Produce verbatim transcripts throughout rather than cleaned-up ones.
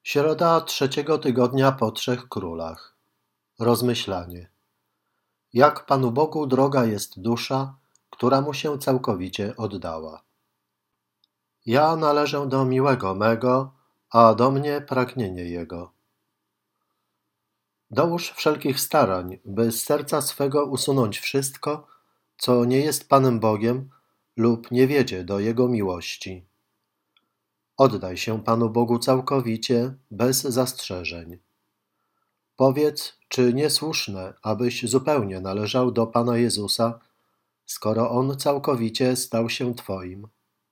Środa trzeciego tygodnia po trzech królach. Rozmyślanie. Jak Panu Bogu droga jest dusza, która Mu się całkowicie oddała. Ja należę do miłego mego, a do mnie pragnienie Jego. Dołóż wszelkich starań, by z serca swego usunąć wszystko, co nie jest Panem Bogiem lub nie wiedzie do Jego miłości. Oddaj się Panu Bogu całkowicie, bez zastrzeżeń. Powiedz, czy niesłuszne, abyś zupełnie należał do Pana Jezusa, skoro On całkowicie stał się Twoim.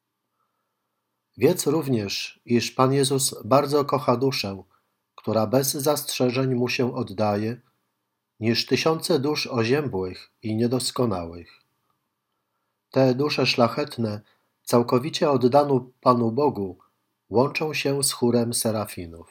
Wiedz również, iż Pan Jezus bardzo kocha duszę, która bez zastrzeżeń Mu się oddaje, niż tysiące dusz oziębłych i niedoskonałych. Te dusze szlachetne, całkowicie oddane Panu Bogu, łączą się z chórem serafinów.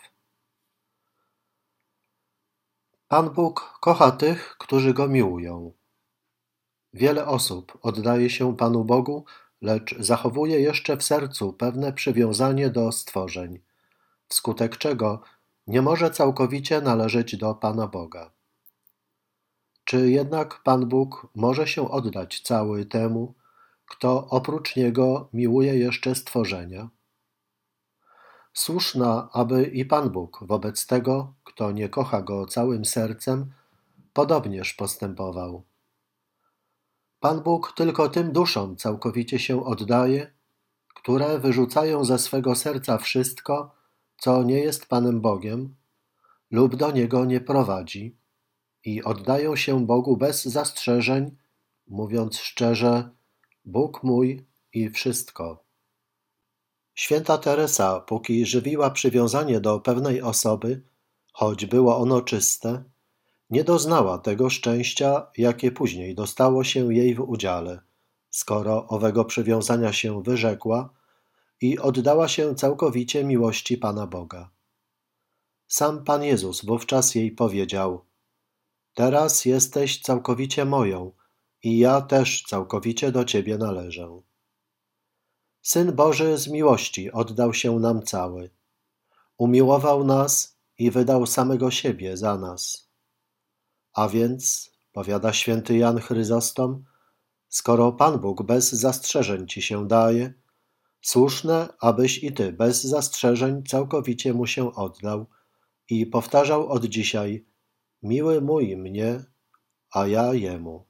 Pan Bóg kocha tych, którzy Go miłują. Wiele osób oddaje się Panu Bogu, lecz zachowuje jeszcze w sercu pewne przywiązanie do stworzeń, wskutek czego nie może całkowicie należeć do Pana Boga. Czy jednak Pan Bóg może się oddać cały temu, kto oprócz Niego miłuje jeszcze stworzenia? Słuszna, aby i Pan Bóg wobec tego, kto nie kocha Go całym sercem, podobnież postępował. Pan Bóg tylko tym duszom całkowicie się oddaje, które wyrzucają ze swego serca wszystko, co nie jest Panem Bogiem lub do Niego nie prowadzi i oddają się Bogu bez zastrzeżeń, mówiąc szczerze: Bóg mój i wszystko. Święta Teresa, póki żywiła przywiązanie do pewnej osoby, choć było ono czyste, nie doznała tego szczęścia, jakie później dostało się jej w udziale, skoro owego przywiązania się wyrzekła i oddała się całkowicie miłości Pana Boga. Sam Pan Jezus wówczas jej powiedział: Teraz jesteś całkowicie moją i ja też całkowicie do Ciebie należę. Syn Boży z miłości oddał się nam cały. Umiłował nas i wydał samego siebie za nas. A więc, powiada święty Jan Chryzostom, skoro Pan Bóg bez zastrzeżeń Ci się daje, słuszne, abyś i Ty bez zastrzeżeń całkowicie Mu się oddał i powtarzał od dzisiaj: miły mój mnie, a ja Jemu.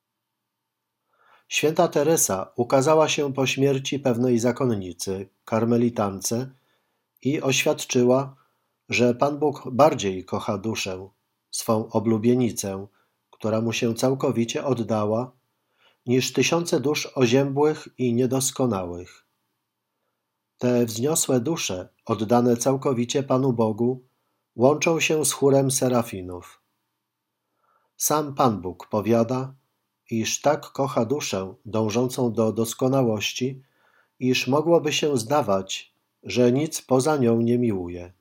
Święta Teresa ukazała się po śmierci pewnej zakonnicy, karmelitance, i oświadczyła, że Pan Bóg bardziej kocha duszę, swą oblubienicę, która Mu się całkowicie oddała, niż tysiące dusz oziębłych i niedoskonałych. Te wzniosłe dusze, oddane całkowicie Panu Bogu, łączą się z chórem serafinów. Sam Pan Bóg powiada, iż tak kocha duszę dążącą do doskonałości, iż mogłoby się zdawać, że nic poza nią nie miłuje.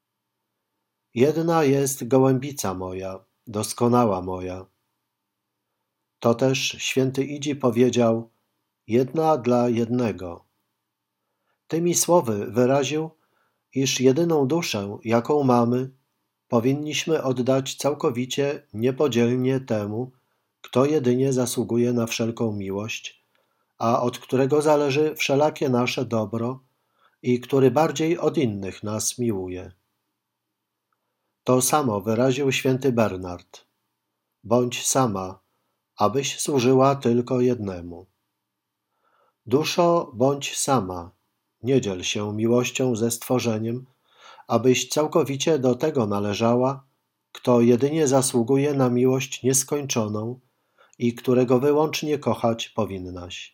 Jedna jest gołębica moja, doskonała moja. To też święty Idzi powiedział: jedna dla jednego. Tymi słowy wyraził, iż jedyną duszę, jaką mamy, powinniśmy oddać całkowicie, niepodzielnie temu, kto jedynie zasługuje na wszelką miłość, a od którego zależy wszelakie nasze dobro i który bardziej od innych nas miłuje. To samo wyraził święty Bernard. Bądź sama, abyś służyła tylko jednemu. Duszo, bądź sama, nie dziel się miłością ze stworzeniem, abyś całkowicie do tego należała, kto jedynie zasługuje na miłość nieskończoną i którego wyłącznie kochać powinnaś.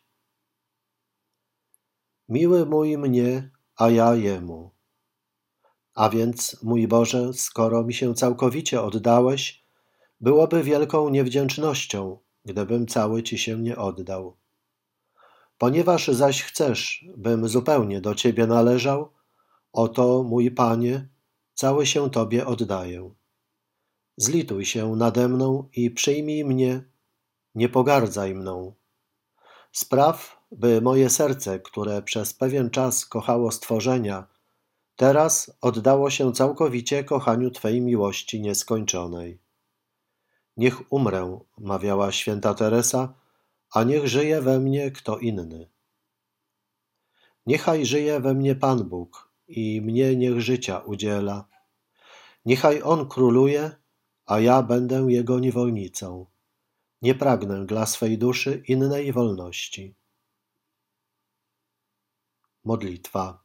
Miły mój mnie, a ja Jemu. A więc, mój Boże, skoro mi się całkowicie oddałeś, byłoby wielką niewdzięcznością, gdybym cały Ci się nie oddał. Ponieważ zaś chcesz, bym zupełnie do Ciebie należał, oto, mój Panie, cały się Tobie oddaję. Zlituj się nade mną i przyjmij mnie, nie pogardzaj mną. Spraw, by moje serce, które przez pewien czas kochało stworzenia, Teraz oddało się całkowicie kochaniu Twej miłości nieskończonej. Niech umrę, mawiała święta Teresa, a niech żyje we mnie kto inny. Niechaj żyje we mnie Pan Bóg i mnie niech życia udziela. Niechaj On króluje, a ja będę Jego niewolnicą. Nie pragnę dla swej duszy innej wolności. Modlitwa.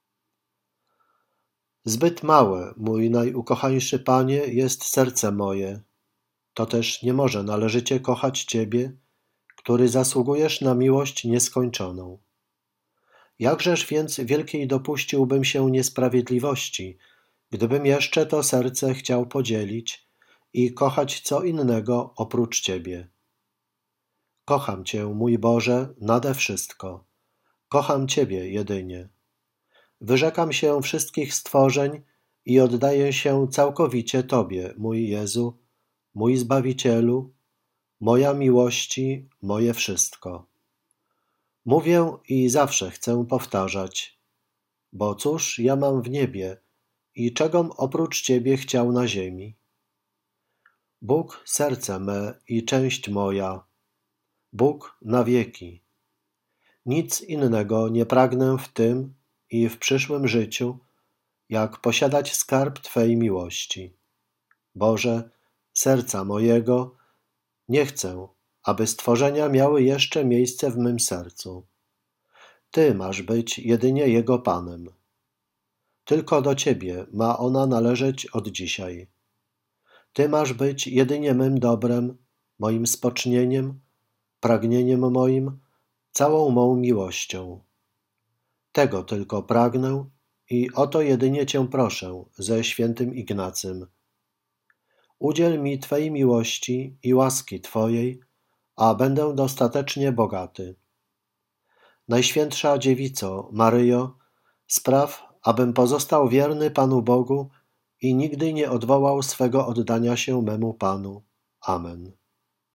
Zbyt małe, mój najukochańszy Panie, jest serce moje. To też nie może należycie kochać Ciebie, który zasługujesz na miłość nieskończoną. Jakżeż więc wielkiej dopuściłbym się niesprawiedliwości, gdybym jeszcze to serce chciał podzielić i kochać co innego oprócz Ciebie. Kocham Cię, mój Boże, nade wszystko. Kocham Ciebie jedynie. Wyrzekam się wszystkich stworzeń i oddaję się całkowicie Tobie, mój Jezu, mój Zbawicielu, moja miłości, moje wszystko. Mówię i zawsze chcę powtarzać, bo cóż ja mam w niebie i czegom oprócz Ciebie chciał na ziemi? Bóg serce me i część moja, Bóg na wieki. Nic innego nie pragnę w tym i w przyszłym życiu, jak posiadać skarb Twej miłości. Boże, serca mojego, nie chcę, aby stworzenia miały jeszcze miejsce w mym sercu. Ty masz być jedynie Jego Panem. Tylko do Ciebie ma ona należeć od dzisiaj. Ty masz być jedynie mym dobrem, moim spocznieniem, pragnieniem moim, całą mą miłością. Tego tylko pragnę i o to jedynie Cię proszę ze świętym Ignacym. Udziel mi Twej miłości i łaski Twojej, a będę dostatecznie bogaty. Najświętsza Dziewico, Maryjo, spraw, abym pozostał wierny Panu Bogu i nigdy nie odwołał swego oddania się memu Panu. Amen.